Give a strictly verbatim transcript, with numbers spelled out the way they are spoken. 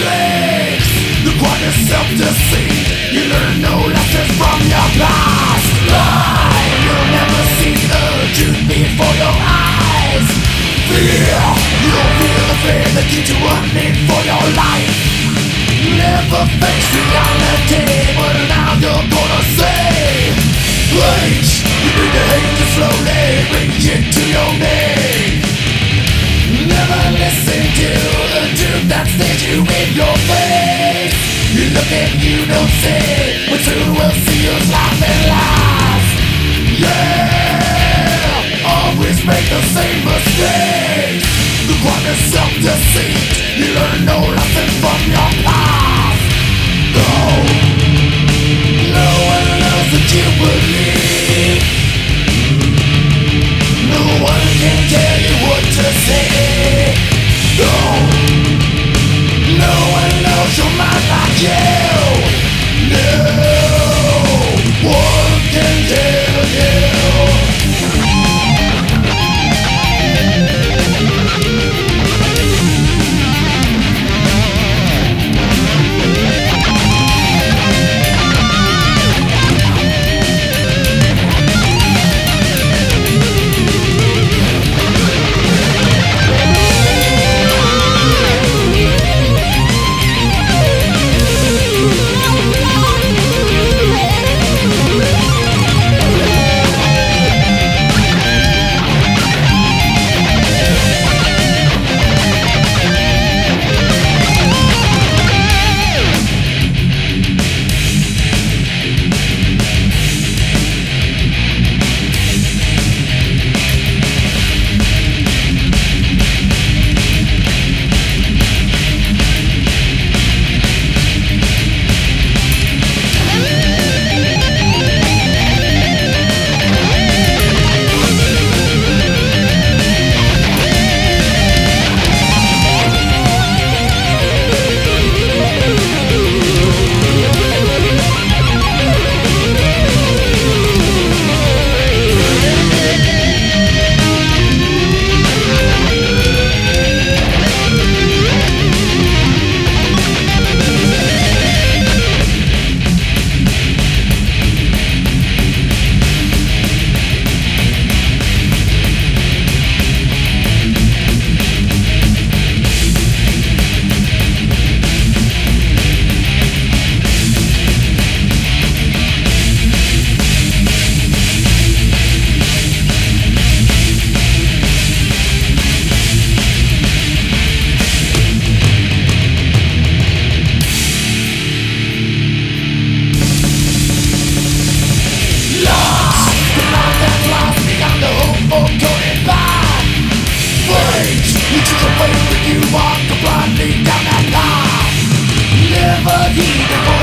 mistakes. The quiet self-deceit. You learn no lessons from your past. Lie, you'll never see the truth before your eyes. Fear, you'll feel the fear that keeps you running for your life. Never face reality, but now you're gonna say hate. You bring the hate to slowly reach into your name. Never listen to the truth that stares you in your face. You look and you don't see, but soon we'll see yours laugh and laugh. Yeah, always make the same mistakes. The quiet self-deceit. You learn no lesson from your past. No, no one knows that you believe. No one can tell you what to say. No, no one knows your mind like you. No one can tell you. You walk blindly down that path. Never heed the voice.